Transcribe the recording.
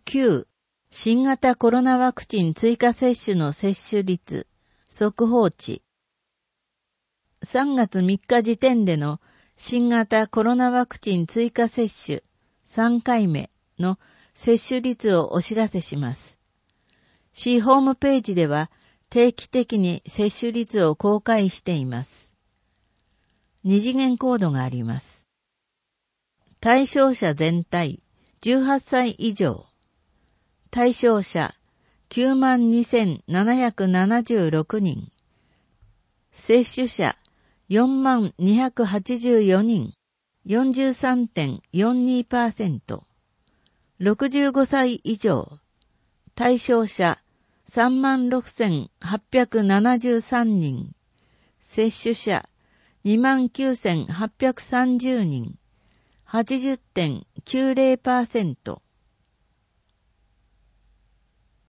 9、新型コロナワクチン追加接種の接種率、速報値。3月3日時点での新型コロナワクチン追加接種3回目の接種率をお知らせします。市ホームページでは定期的に接種率を公開しています。二次元コードがあります。対象者全体18歳以上。対象者 92,776 人。接種者 42,284 人。43.42%。65歳以上。対象者 36,873 人。接種者 29,830 人。80.90%。